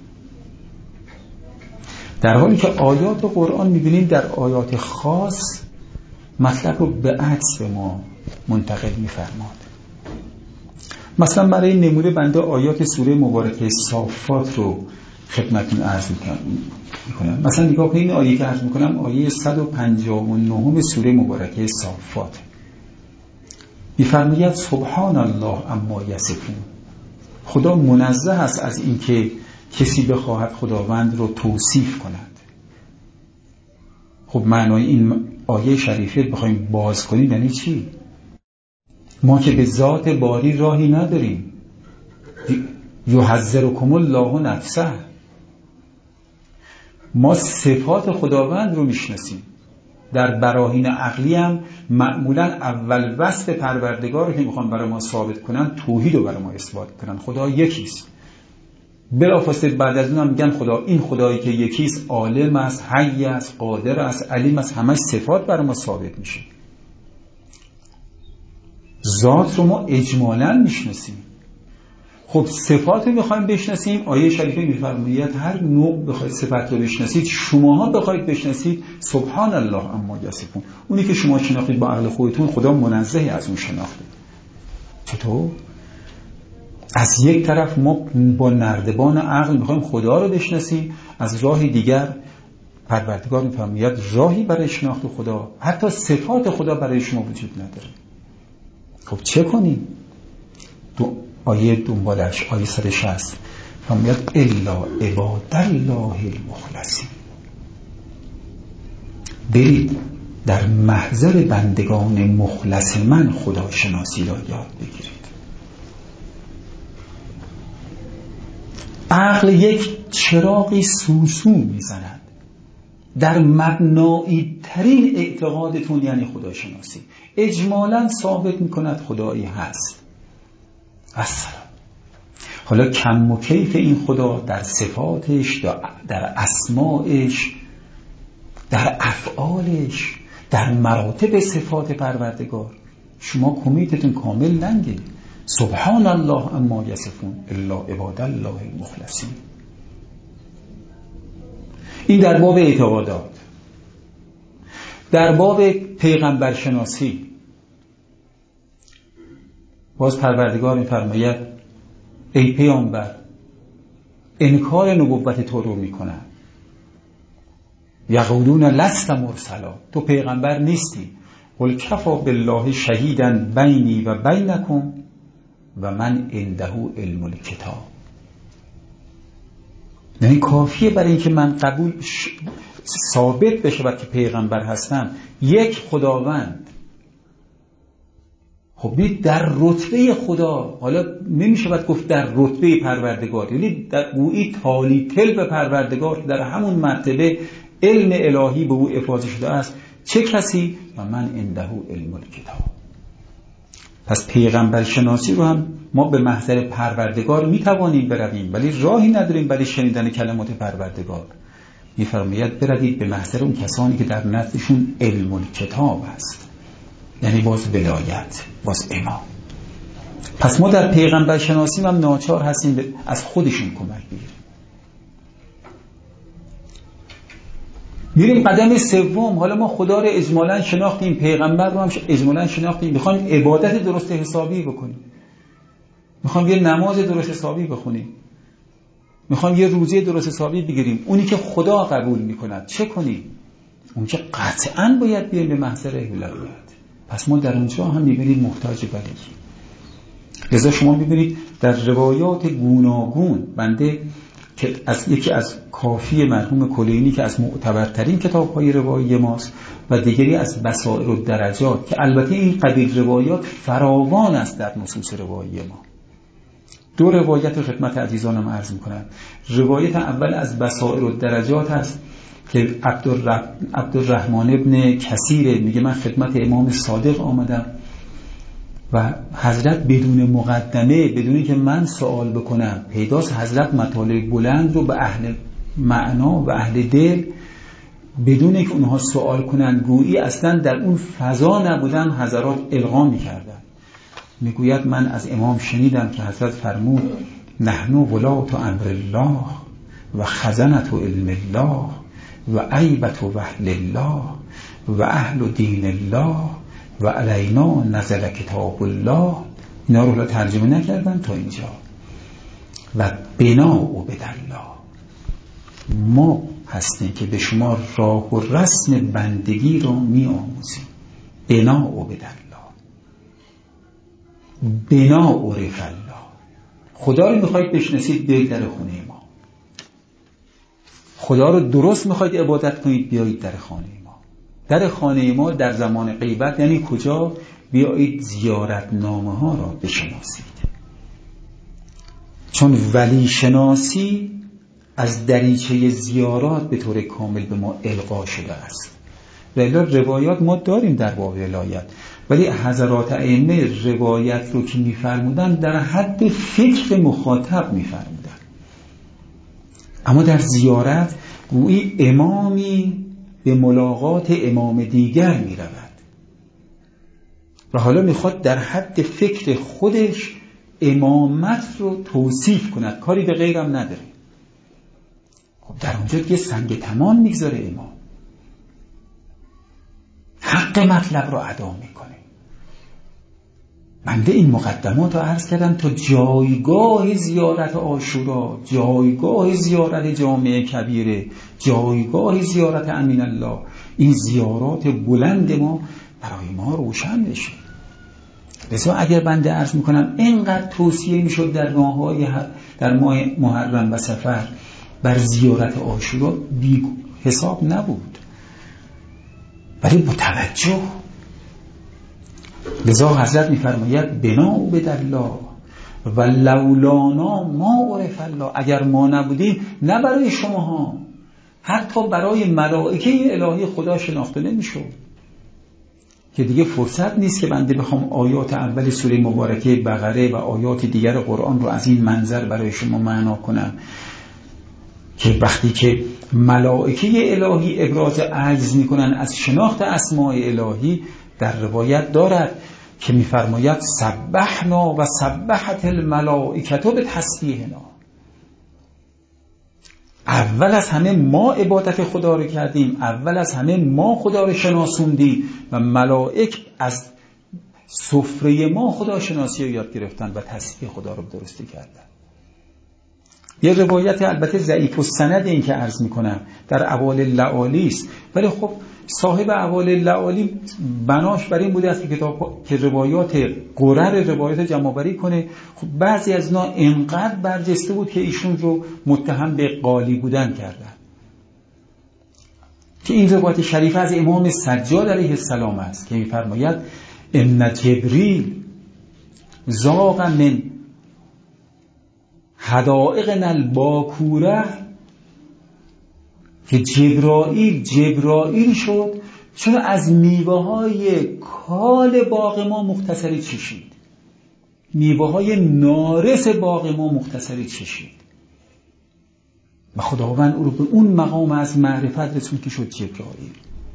در حالی که آیات قرآن می بینیم در آیات خاص مطلب رو به عکس به ما منتقل می فرماد. مثلا برای نمونه بنده آیات سوره مبارکه صافات رو خدمتتون عرض میکنم. مثلا نگاه کنید این آیه که عرض میکنم آیه 159 سوره مبارکه صافات میفرماید سبحان الله عما یصفون. خدا منزه است از اینکه کسی بخواهد خداوند رو توصیف کند. خب معنای این آیه شریفه بخوایم باز کنیم یعنی چی؟ ما که به ذات باری راهی نداریم. یحذرکم الله نفسه. ما صفات خداوند رو میشناسیم. در براهین عقلی هم معمولا اول وصف پروردگار رو که میخوان برای ما ثابت کنن توحید رو برای ما اثبات کنن. خدا یکیست. بلافاصله بعد از اون هم میگن خدا، این خدایی که یکیست عالم است، حی است، قادر است، علیم است، همش صفات برای ما ثابت میشه. ذات رو ما اجمالاً میشناسیم. خب صفات رو میخوایم بشناسیم. آیه شریفه میفرماید هر نوع بخواید صفات رو بشناسید، شماها بخواید بشناسید سبحان الله عما یصفون. اونی که شما شناختید با عقل خودتون خدا منزه از اون شناخته. چطور؟ از یک طرف ما با نردبان عقل میخوایم خدا رو بشناسیم، از راه دیگر پروردگار میفرماید راهی برای شناخت خدا، حتی صفات خدا برای شما وجود نداره. خب چه کنیم؟ آیه دنبالش آیه 160 فرماید الا عباد الله المخلصین. برید در محضر بندگان مخلص من خدا شناسی را یاد بگیرید. عقل یک چراغی سوسو میزند در مبنایی ترین اعتقادتون، یعنی خدا شناسی. اجمالاً ثابت میکند خدایی هست. السلام. حالا کم و کیف این خدا در صفاتش، در اسمائش، در افعالش، در مراتب صفات پروردگار، شما کمیتتون کامل لنگه. سبحان الله عما یصفون الا عباد الله المخلصین. این در باب اعتقادات. در باب پیغمبر شناسی باز پروردگار می‌فرماید ای پیامبر انکار نبوت تو رو میکنن. یقولون لست مرسلا، تو پیغمبر نیستی. قل کفا بالله شهیدا بینی و بینکم و من عنده علم الکتاب. یعنی کافیه برای اینکه من قبول ثابت بشه که پیغمبر هستم یک خداوند، خب ببینید در رتبه خدا، حالا نمیشه باید گفت در رتبه پروردگار، یعنی در گویی تالی تل به پروردگار در همون مرتبه علم الهی به او افاضه شده است. چه کسی؟ و من عنده علم الکتاب. پس پیغمبر شناسی رو هم ما به محضر پروردگار میتوانیم برویم، ولی راهی نداریم برای شنیدن کلمات پروردگار. میفرماید بروید به محضر اون کسانی که در نزدشون علم الکتاب است، یعنی باز ولایت، باز امام. پس ما در پیغمبر شناسی هم ناچار هستیم از خودشون کمک بگیریم. میریم قدم سوم. حالا ما خدا رو اجمالاً شناختیم، پیغمبر رو هم اجمالاً شناختیم، میخوایم عبادت درست حسابی بکنیم، میخوایم یه نماز درست حسابی بخونیم، میخوایم یه روزه درست حسابی بگیریم، اونی که خدا قبول میکند چه کنیم؟ اون که قطعاً باید بیایم به محضر ولایت. پس ما در اونجا هم میبینید محتاج بلیم. لذا شما میبینید در روایات گوناگون، بنده که از یکی از کافی مرحوم کلینی که از معتبرترین کتاب‌های روایی ماست و دیگری از بصائر الدرجات که البته این قبیل روایات فراوان است در نصوص روایی ما. دو روایت رو خدمت عزیزانم عرض می‌کنم. روایت اول از بصائر الدرجات است که عبدالرحمن ابن کثیر میگه من خدمت امام صادق آمدم و حضرت بدون مقدمه، بدون که من سوال بکنم، پیداست حضرت مطالب بلند رو به اهل معنا و اهل دل بدون که اونها سوال کنن، گویی اصلا در اون فضا نبودن، حضرات القا می‌کردن. میگوید من از امام شنیدم که حضرت فرمود نحن ولات امر الله و خزنة علم الله و عیبة وحل الله و اهل دین الله و علینا نزل کتاب الله. اینا رو ترجمه نکردم تا اینجا. و بنا و بدالله، ما هستیم که به شما راه و رسم بندگی رو می آموزیم. بنا و بدالله، بنا و رف الله. خدا رو میخواید بشناسید، بیایید در خونه ما. خدا رو درست میخواید عبادت کنید، بیایید در خانه ما. در خانه ما در زمان غیبت یعنی کجا؟ بیایید زیارتنامه ها را بشناسید. چون ولی شناسی از دریچه زیارات به طور کامل به ما القا شده است. ولی روایات ما داریم در باب ولایت، ولی حضرات ائمه روایت رو که می‌فرمودن در حد فکر مخاطب می‌فرمودن. اما در زیارت گویی امامی به ملاقات امام دیگر می‌رود و حالا می‌خواد در حد فکر خودش امامت رو توصیف کند، کاری به غیرم نداره. خب در اونجا یه سنگ تمام میگذاره امام، حق مطلب رو ادا میکنه. بنده این مقدمات رو عرض کردم تا جایگاه زیارت عاشورا، جایگاه زیارت جامع کبیره، جایگاه زیارت امین الله، این زیارات بلند ما برای ما روشن بشه. لذا اگر بنده عرض میکنم اینقدر توصیه میشد در ماه محرم و صفر بر زیارت عاشورا، بی حساب نبود، ولی با توجه. لذا حضرت میفرماید بنا و بدالله و لولانا ما عرف الله. اگر ما نبودیم، نه برای شماها، حتی برای ملائکه الهی خدا شناخته نمیشد. که دیگه فرصت نیست که بنده بخوام آیات اول سوره مبارکه بقره و آیات دیگر قرآن رو از این منظر برای شما معنا کنم که وقتی که ملائکه الهی ابراز عجز میکنن از شناخت اسماء الهی، در روایت دارد که میفرماید سبحنا و سبحت الملائکه به تسبیحنا. اول از همه ما عبادت خدا رو کردیم، اول از همه ما خدا رو شناسوندیم و ملائک از سفره ما خدا شناسی رو یاد گرفتن و تسبیح خدا رو درستی کردن. یه روایت البته ضعیف السند این که عرض میکنم در احوال لعالی است، ولی خب صاحب احوال لعالی بناش بر این بوده است که کتاب که روایات قرر روایات جمع‌آوری کنه. خب بعضی از اینا انقدر برجسته بود که ایشون رو متهم به قالی بودن کردن. که این روایت شریف از امام سجاد علیه السلام است که می‌فرماید ان جبریل زاغ من حدائق الباکوره که جبرائیل شد چون از میوه های کال باغ ما مختصری چشید، میوه های نارس باغ ما مختصری چشید و خداوند او رو به اون مقام از معرفت رسون که شد جبرائیل.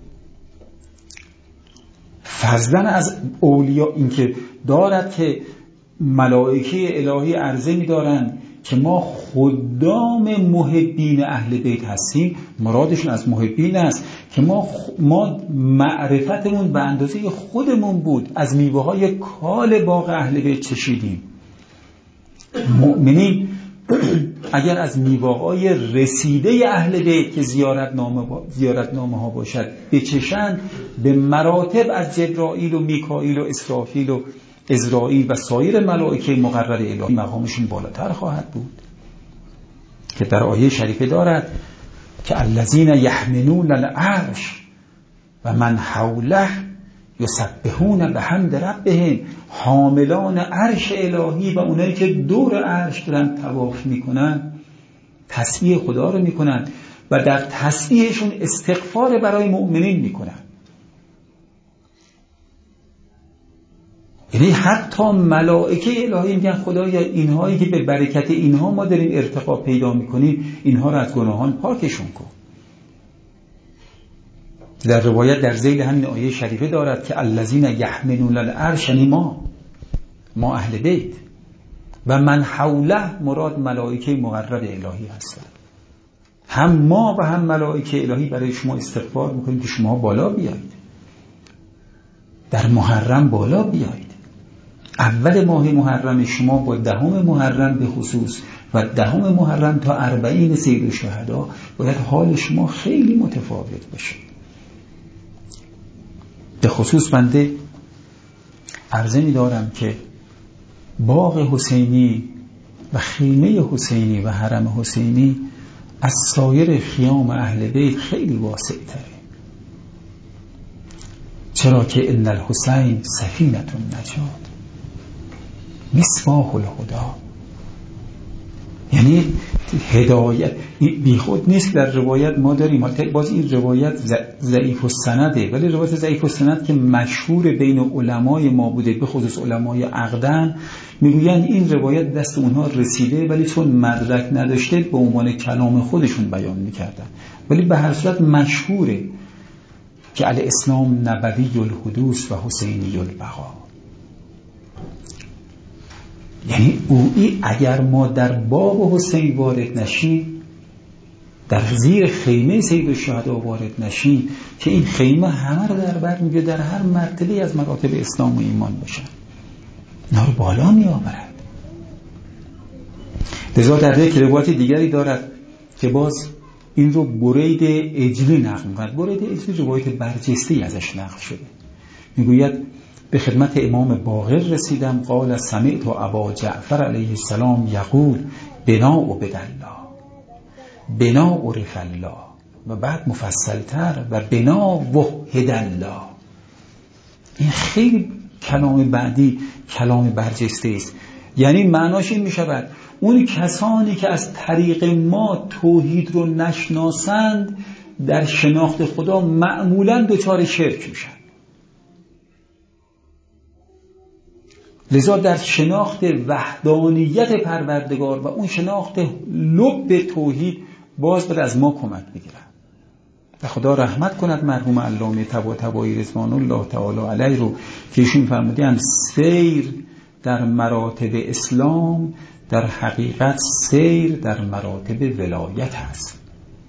فضلا از اولیا این که دارد که ملائکه الهی عرضه می دارند که ما خدام محبین اهل بیت هستیم، مرادشون از محبین است که ما معرفتمون به اندازه خودمون بود، از میوه های کال باغ اهل بیت چشیدیم. مؤمنین اگر از میوه های رسیده اهل بیت که زیارتنامه ها باشد بچشند، به مراتب از جبرائیل و میکائیل و اسرافیل و عزرائیل و سایر ملائکه مقرر الهی مقامشون بالاتر خواهد بود که در آیه شریفه دارد که الذین یحملون العرش و من حوله یسبحون بحمد ربهم، حاملان عرش الهی و اونایی که دور عرش دارن طواف میکنن تسبیح خدا رو میکنن و در تسبیحشون استغفار برای مؤمنین میکنن. یعنی حتی ملائکه الهی میگن خدایا اینهایی که به برکت اینها ما داریم ارتقا پیدا میکنیم، اینها رو از گناهان پاکشون کن. در روایت در ذیل همین آیه شریفه دارد که الذین یحملون العرش، یعنی ما اهل بیت، و من حوله مراد ملائکه مقرب الهی هستند. هم ما و هم ملائکه الهی برای شما استغفار میکنیم که شما بالا بیایید، در محرم بالا بیایید. اول ماه محرم شما با 10 محرم به خصوص و 10 محرم تا 40 سید الشهدا باید حال شما خیلی متفاوت باشه. به خصوص بنده عرضه می دارم که باغ حسینی و خیمه حسینی و حرم حسینی از سایر خیام اهل بیت خیلی واسع تره. چرا که ان الحسین سفینة النجات مصباح الهدی، یعنی هدایت بی خود نیست. در روایت ما داریم، باز این روایت ضعیف السنده، ولی روایت ضعیف السند که مشهور بین علمای ما بوده، به خصوص علمای عقدن، میگویند این روایت دست اونها رسیده ولی چون مدرک نداشته به عنوان کلام خودشون بیان میکردن، ولی به هر صورت مشهوره که الاسلام نبوی الحدوث و حسینی البقا. یعنی اگر ما در باب حسین وارد نشیم، در زیر خیمه سید الشهدا وارد نشیم که این خیمه همه رو در بر میگه در هر مرتبه از مراتب اسلام و ایمان باشن، اینا رو بالا می آورد. لذا در یک روایت دیگری دارد که باز این رو برید اجلی نقل می‌کند. برید اجلی روایت برجسته‌ای ازش نقل شده. میگوید به خدمت امام باقر رسیدم، قال سمعت ابا جعفر علیه السلام یقول بنا و بدالله، بنا عرف الله، و بعد مفصلتر و بنا وحد الله. این خیلی کلام بعدی کلام برجسته است. یعنی معناش این می شود اون کسانی که از طریق ما توحید رو نشناسند در شناخت خدا معمولاً دچار شرک میشن. لذا در شناخت وحدانیت پروردگار و اون شناخت لب توحید باز باید از ما کمک بگیرن. و خدا رحمت کند مرحوم علامه طباطبایی رضوان الله تعالی علیه رو که ایشون فرمودند سیر در مراتب اسلام در حقیقت سیر در مراتب ولایت هست.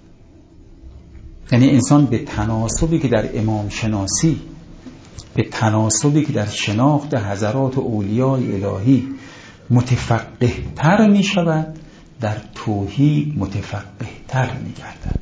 یعنی انسان به تناسبی که در امام شناسی، به تناسبی که در شناخت حضرات اولیای الهی متفقه تر می شود، در توحید متفقه تر می گردد.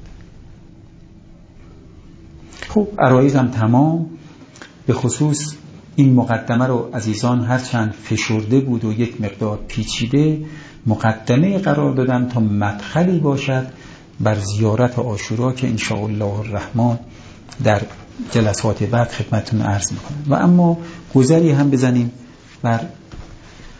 خب عرایزم تمام. به خصوص این مقدمه رو عزیزان هرچند فشرده بود و یک مقدار پیچیده، مقدمه قرار دادم تا مدخلی باشد بر زیارت عاشورا که ان شاء الله الرحمن در جلسات بعد خدمتتون عرض میکنم. و اما گذری هم بزنیم بر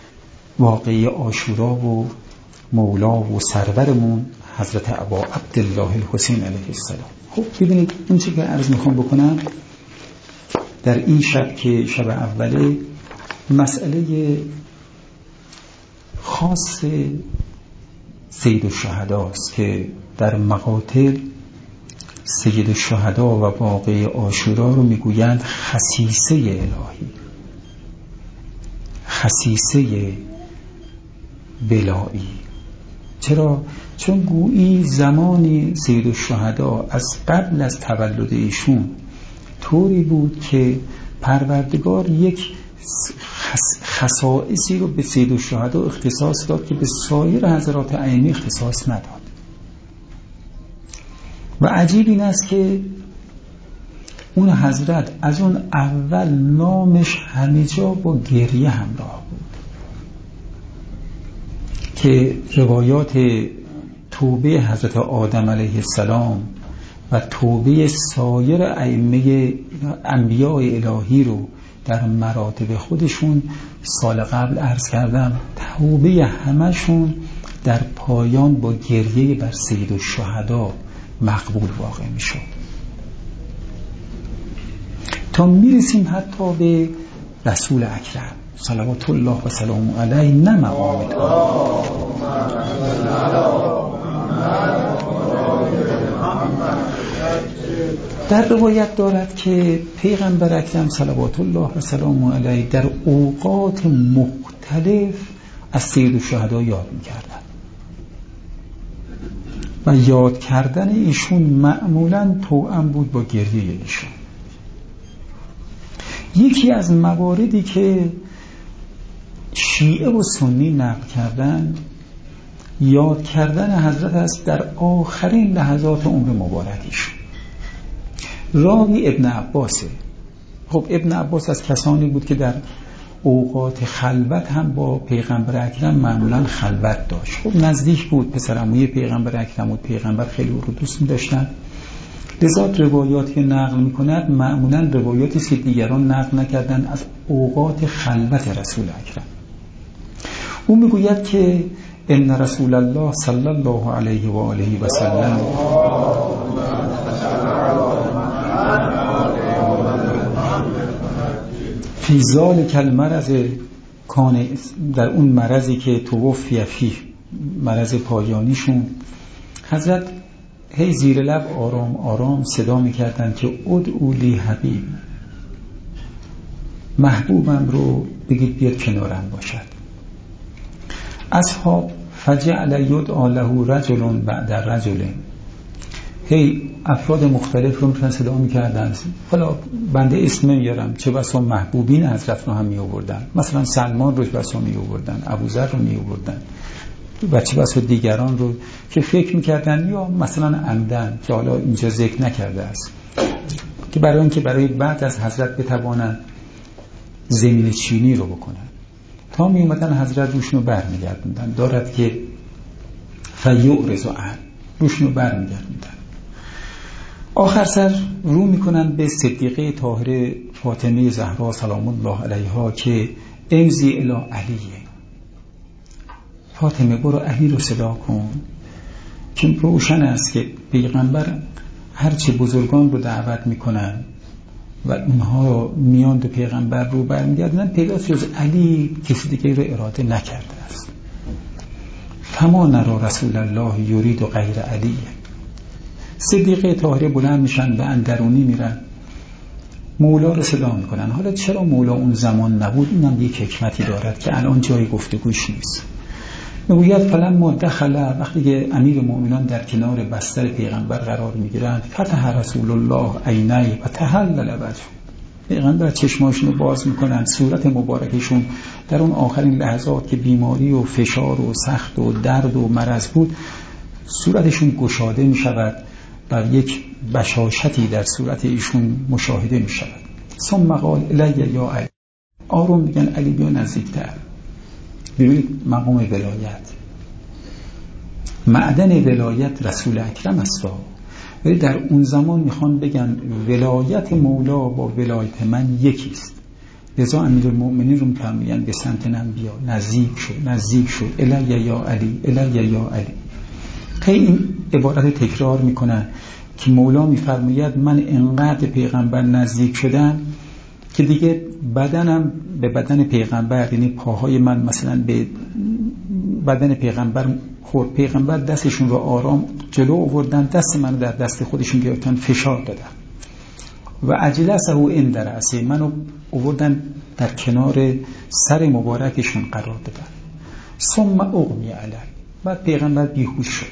واقعه عاشورا و مولا و سرورمون حضرت ابا عبدالله الحسین علیه السلام. خب ببینید این چی که عرض میخوام بکنم در این شب که شب اوله، مسئله خاص سید الشهدا است که در مقاتل سید الشهدا و واقعه عاشورا رو میگویند خصیصه الهی، خصیصه بلایی. چرا؟ چون گویی زمانی سید الشهدا از قبل از تولد ایشون طوری بود که پروردگار یک خصائصی رو به سید الشهدا اختصاص داد که به سایر حضرات ائمه اختصاص نداد. و عجیب این است که اون حضرت از اون اول نامش همه جا با گریه همراه بود که روایات توبه حضرت آدم علیه السلام و توبه سایر ائمه انبیاء الهی رو در مراتب خودشون سال قبل عرض کردم، توبه همشون در پایان با گریه بر سید الشهدا مقبول واقع می شد، تا میرسیم حتی به رسول اکرم صلوات الله و سلام علیه، نه مقام در روایت دارد که پیغمبر اکرم صلوات الله و سلام علیه در اوقات مختلف از سید الشهدا یاد می‌کردند و یاد کردن ایشون معمولاً توأم بود با گریه ایشون. یکی از مواردی که شیعه و سنی نقل کردن یاد کردن حضرت است در آخرین لحظات عمر مبارکش. راوی ابن عباسه. خب ابن عباس از کسانی بود که در اوقات خلوت هم با پیغمبر اکرم معمولا خلوت داشت. خب نزدیک بود، پسر عموی پیغمبر اکرم بود، پیغمبر خیلی او رو دوست می داشتن. لذا روایاتی که نقل می کند معمولا روایاتی که دیگران نقل نکردن از اوقات خلوت رسول اکرم. او می گوید که ان رسول الله صلی الله علیه و آله و سلم فی ذلک المرض کان، در اون مرضی که توفی فیه، مرض پایانیشون، حضرت هی زیر لب آرام آرام صدا میکردن که ادعوا لی حبیب، محبوبم رو بگید بیاد کنارم باشد. اصحاب فجعل یدعا له رجل بعد رجل، هی افراد مختلف رو میتونن صدا میکردن. حالا بنده اسم نمیارم، چه بسا محبوبین حضرت رو هم میآوردن، مثلا سلمان رو بسا میآوردن، ابوذر رو میآوردن و چه بسا دیگران رو که فکر میکردن یا مثلا عمدن که حالا اینجا ذکر نکرده است، که برای اینکه برای بعد از حضرت بتوانن زمین چینی رو بکنن، تا می اومدن حضرت روشون رو برمیگردوندن. دارد که فیعرض عن، روشون رو برمیگردوندن. آخر سر رو میکنن به صدیقه طاهره فاطمه زهرا سلام الله علیها که امضی الی علیه، فاطمه برو علی رو صدا کن. چون روشن است که پیغمبر هرچه بزرگان رو دعوت میکنن و اونها میان به پیغمبر رو برمیگردن، پیداست جز علی کسی دیگه رو اراده نکرده است. فما نرا رسول الله یرید غیر علیه. صدیقه طاهره بلند میشن و اندرونی میرن، مولا رو صدا میکنن. حالا چرا مولا اون زمان نبود؟ اینم یک حکمتی دارد که الان جای گفتگوش نیست. میگوید فلما دخل، وقتی که امیر مومنان در کنار بستر پیغمبر قرار میگیرند، فتح رسول الله عینیه و تهلل وجهه، پیغمبر چشماشون رو باز میکنن، صورت مبارکشون در اون آخرین لحظات که بیماری و فشار و سخت و درد و مرض بود، صورتشون گشاده میشود و یک بشاشتی در صورت ایشون مشاهده میشود. ثم قال الی یا علی، آروم میگن علی بیا نزدیکتر. ببینید مقام ولایت، معدن ولایت رسول اکرم است، ولی در اون زمان میخوان بگن ولایت مولا با ولایت من یکیست. لذا امیرالمؤمنین رو می‌فرمایند به سمت من بیا، نزدیک شو الی یا علی، الی یا علی. خیلی این عبارت تکرار میکنن که مولا میفرماید من انقدر پیغمبر نزدیک شدم که دیگه بدنم به بدن پیغمبر، یعنی پاهای من مثلا به بدن پیغمبر خورد، پیغمبر دستشون رو آرام جلو آوردن، دست من در دست خودشون گرفتن، فشار دادن و اجلسه این درسه منو آوردن در کنار سر مبارکشون قرار دادن. ثم اغمی علی، بعد پیغمبر بیهوش شد.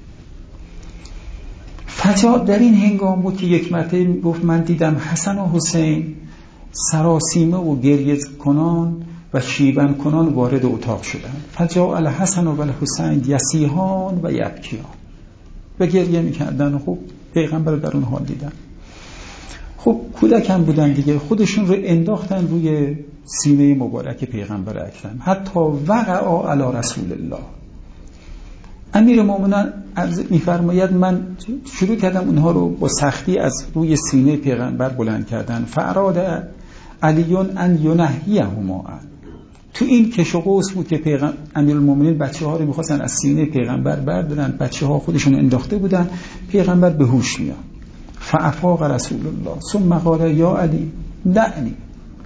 فجاء در این هنگام بود که یک مرتبه گفت من دیدم حسن و حسین سراسیمه و گریه کنان و شیون کنان وارد اتاق شدند. فجاء الحسن و الحسین یصیحان و یبکیان، و گریه میکردن. خب پیغمبر رو در اون حال دیدن. خب کودکم بودن دیگه، خودشون رو انداختن روی سینه مبارک پیغمبر اکرم، حتی وقع علی رسول الله. امیر مومنان میفرماید من شروع کردم اونها رو با سختی از روی سینه پیغمبر بلند کردن. فاراد علیون ان ینهیهما، تو این کش و قوس بود که امیرالمومنین بچه‌ها رو می‌خواستن از سینه پیغمبر بردارن، بچه‌ها خودشون انداخته بودن، پیغمبر به هوش میاد. فافاق رسول الله ثم قال یا علی دعنی،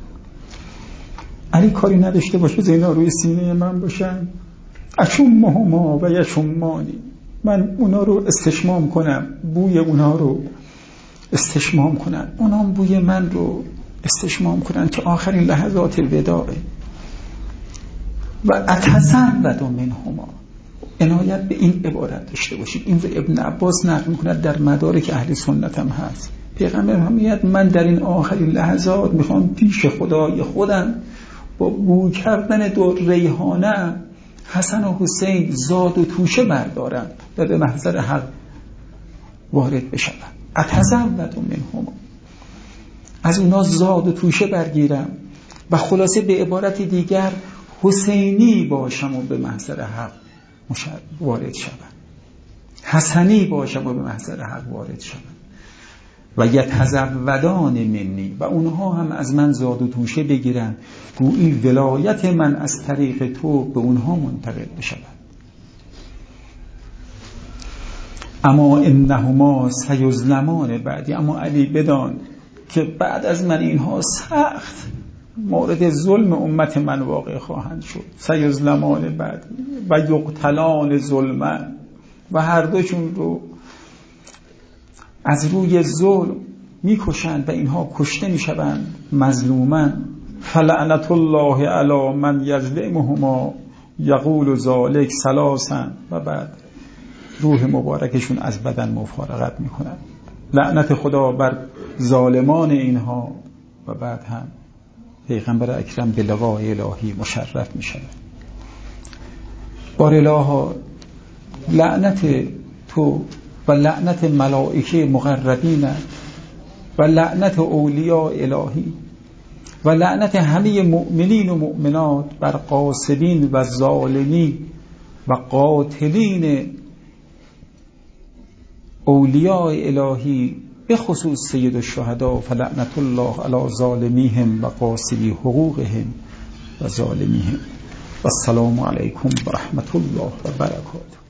علی کاری نداشته باشه زینا روی سینه من باشن، اشمهما و یشمانی، من اونا رو استشمام کنم، بوی اونا رو استشمام کنن، اونا بوی من رو استشمام کنن که آخرین لحظات وداعه. و اتزود منهما، عنایت به این عبارت داشته باشید. این رو ابن عباس نقل می‌کنه، در مدارک اهل سنت هم هست. پیغمبر فرمود من در این آخرین لحظات میخوام پیش خدای خودم با بو کردن دو ریحانه حسن و حسین زاد و توشه بردارم و به محضر حق وارد بشم. اتزود منهما، از اونا زاد و توشه برگیرم و خلاصه به عبارت دیگر حسینی باشم و به محضر حق وارد شوم، حسنی باشم و به محضر حق وارد شوم. و یتزودان منی، و اونها هم از من زاد و توشه بگیرن، گویی ولایت من از طریق تو به اونها منتقل بشود. اما انهما سیظلمان بعدی، اما علی بدان که بعد از من اینها سخت مورد ظلم امت من واقع خواهند شد. سیظلمان بعد و یقتلان ظلما، و هر دوشون رو از روی ظلم میکشند و اینها کشته میشوند مظلومن. فلعنت الله علی من یظلمهما یقول ذلک ثلاثا، و بعد روح مبارکشون از بدن مفارقت میکنن. لعنت خدا بر ظالمان اینها. و بعد هم پیغمبر اکرم به لقای الهی مشرف میشن. بار الها لعنت تو و لعنت ملائکه مقربین و لعنت اولیاء الهی و لعنت همه مؤمنین و مؤمنات بر قاصدین و ظالمین و قاتلین اولیاء الهی، به خصوص سید الشهدا، فلعنت الله علی ظالمیهم و قاصدی حقوقهم و ظالمیهم. و السلام علیکم و رحمت الله و برکاته.